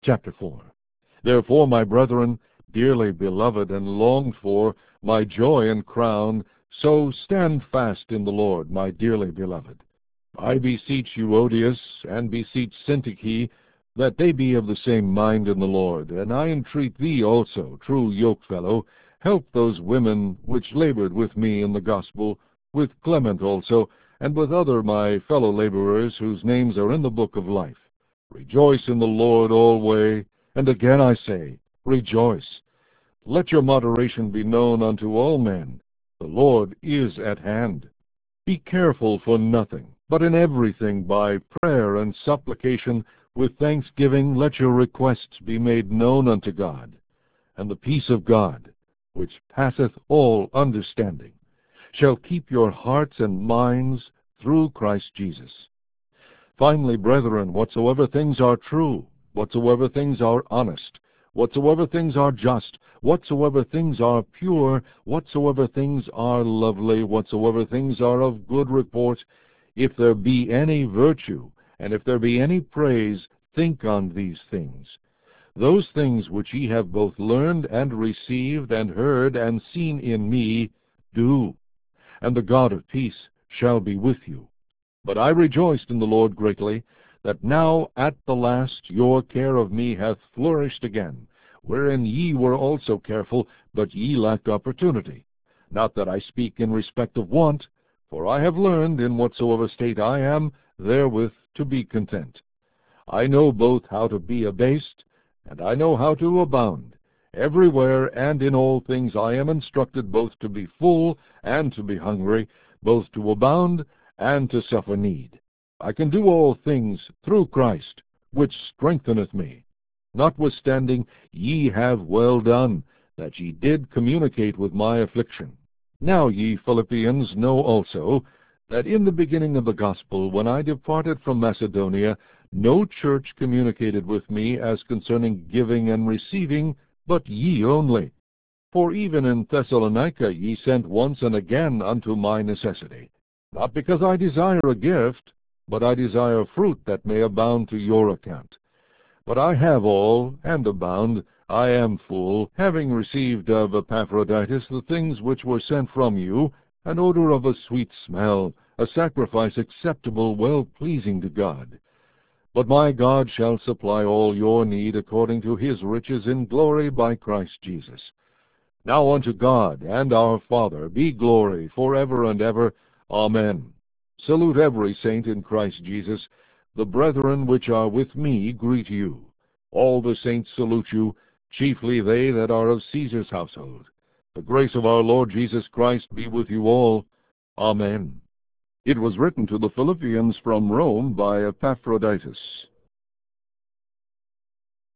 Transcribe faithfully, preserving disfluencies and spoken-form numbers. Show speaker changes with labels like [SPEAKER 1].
[SPEAKER 1] Chapter four. Therefore, my brethren, dearly beloved and longed for, my joy and crown, so stand fast in the Lord, my dearly beloved. I beseech Euodias, and beseech Syntyche, that they be of the same mind in the Lord. And I entreat thee also, true yokefellow, help those women which labored with me in the gospel, with Clement also, and with other my fellow laborers, whose names are in the book of life. Rejoice in the Lord alway, and again I say, rejoice. Let your moderation be known unto all men. The Lord is at hand. Be careful for nothing, but in everything by prayer and supplication, with thanksgiving let your requests be made known unto God. And the peace of God, which passeth all understanding, shall keep your hearts and minds through Christ Jesus. Finally, brethren, whatsoever things are true, whatsoever things are honest, whatsoever things are just, whatsoever things are pure, whatsoever things are lovely, whatsoever things are of good report, if there be any virtue, and if there be any praise, think on these things. Those things which ye have both learned and received and heard and seen in me, do, and the God of peace shall be with you. But I rejoiced in the Lord greatly, that now at the last your care of me hath flourished again, wherein ye were also careful, but ye lacked opportunity. Not that I speak in respect of want, for I have learned, in whatsoever state I am, therewith to be content. I know both how to be abased, and I know how to abound. Everywhere and in all things I am instructed both to be full and to be hungry, both to abound and to suffer need. I can do all things through Christ, which strengtheneth me. Notwithstanding, ye have well done, that ye did communicate with my affliction. Now ye Philippians know also, that in the beginning of the gospel, when I departed from Macedonia, no church communicated with me as concerning giving and receiving, but ye only. For even in Thessalonica ye sent once and again unto my necessity. Not because I desire a gift, but I desire fruit that may abound to your account. But I have all, and abound, I am full, having received of Epaphroditus the things which were sent from you, an odor of a sweet smell, a sacrifice acceptable, well-pleasing to God. But my God shall supply all your need according to his riches in glory by Christ Jesus. Now unto God and our Father be glory forever and ever. Amen. Salute every saint in Christ Jesus. The brethren which are with me greet you. All the saints salute you, chiefly they that are of Caesar's household. The grace of our Lord Jesus Christ be with you all. Amen. It was written to the Philippians from Rome by Epaphroditus,